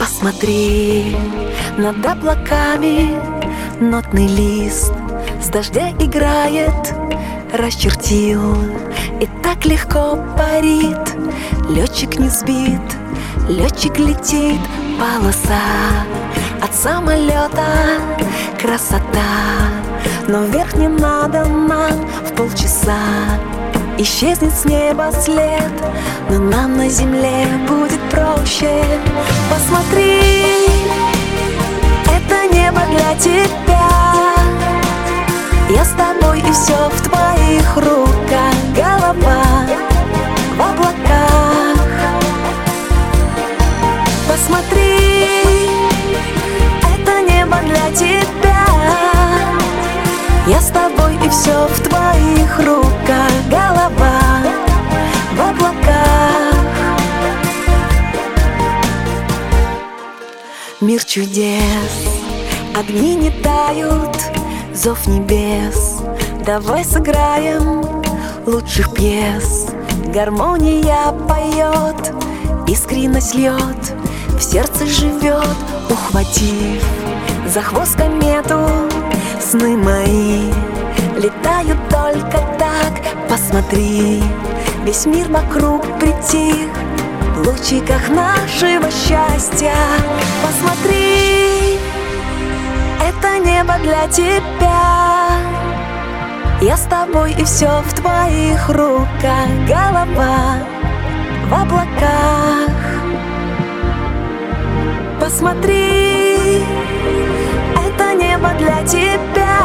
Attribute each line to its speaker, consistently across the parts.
Speaker 1: Посмотри, над облаками нотный лист с дождя играет, расчертил и так легко парит. Летчик не сбит, летчик летит, полоса от самолета, красота. Но вверх не надо нам в полчаса, исчезнет с неба след, но нам на земле будет проще. Посмотри, это небо для тебя. Я с тобой и все в твоих руках. Голова в облаках. Посмотри, это небо для тебя. Я с тобой и все в твоих руках. Голова в облаках. Мир чудес, огни не тают, зов небес. Давай сыграем лучших пьес. Гармония поет, искренность льет, в сердце живет. Ухватив за хвост комету, сны мои летают только так. Посмотри, весь мир вокруг притих в лучиках нашего счастья. Посмотри, это небо для тебя. Я с тобой и все в твоих руках. Голова в облаках. Посмотри, это небо для тебя.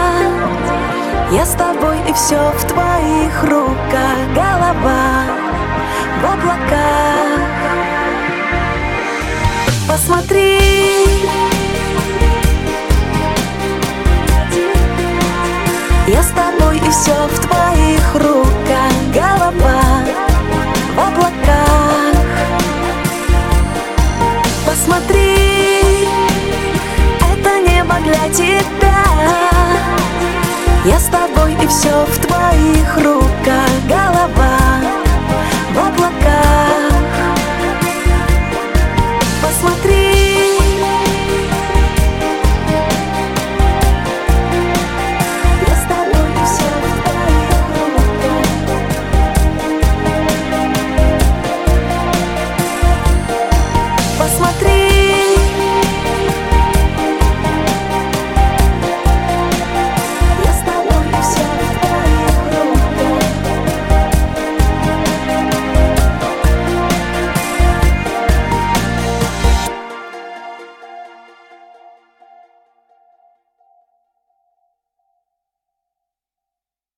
Speaker 1: Я с тобой и все в твоих руках. Голова в облаках. Посмотри, я с тобой и все в твоих руках. Голова